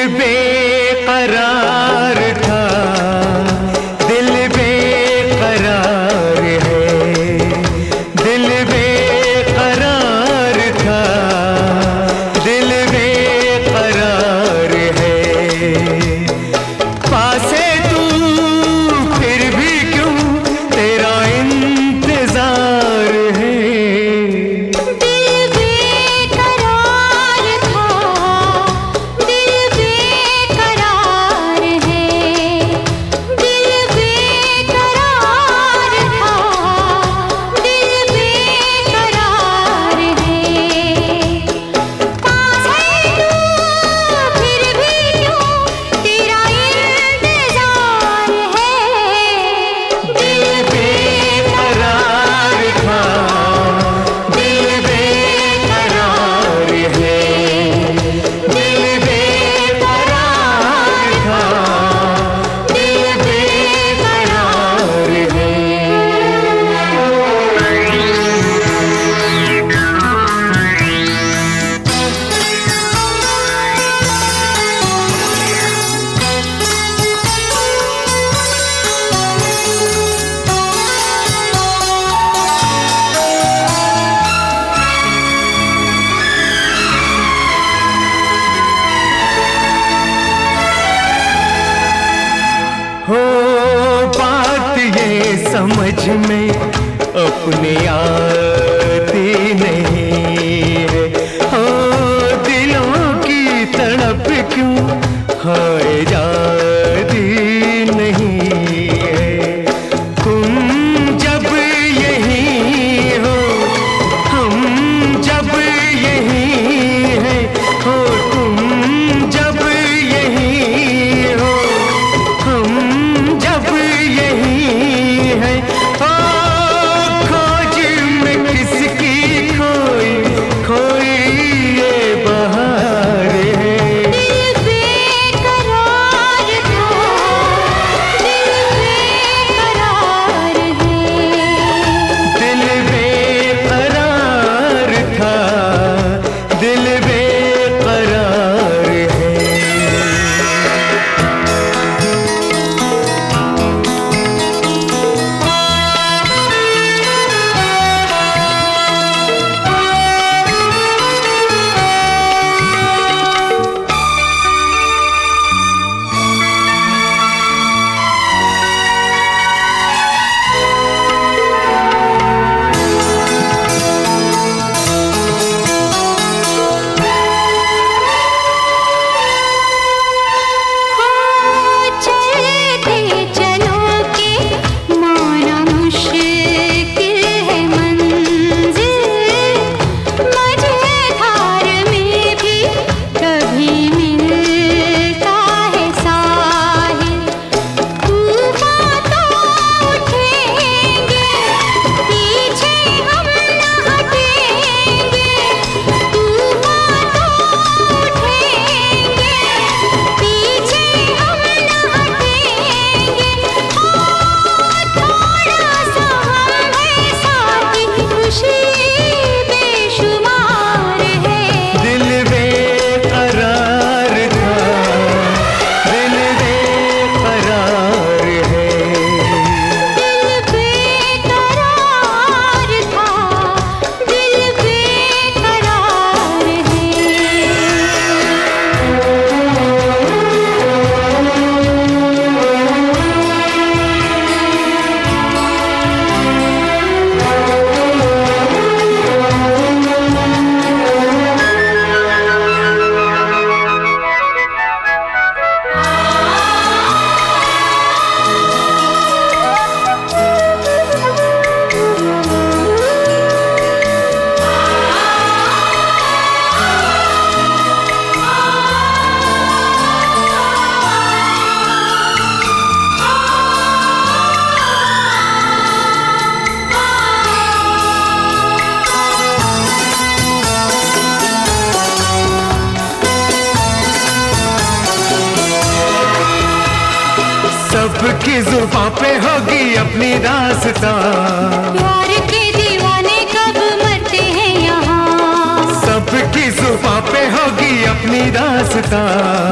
बेकरार था, दिल बेकरार है, दिल बेकरार था, दिल बेकरार है। पास है तू फिर भी क्यों तेरा इंतजार है। हो बात ये समझ में अपने आती नहीं है, हो दिलों की तड़प क्यों हाय जाती नहीं है। तुम जब यही हो हम जब यही हैं, हो तुम जब यही हो हम जब यही है। ओ खोज में किसकी खोई खोई ये बहार है। दिल बेकरार था, दिल बेकरार है। दिल बेकरार था, दिल बेकरार है। सबकी जुबां पे होगी अपनी दास्तां, प्यार के दीवाने कब मरते हैं यहाँ। सबकी जुबां पे होगी अपनी दास्तां।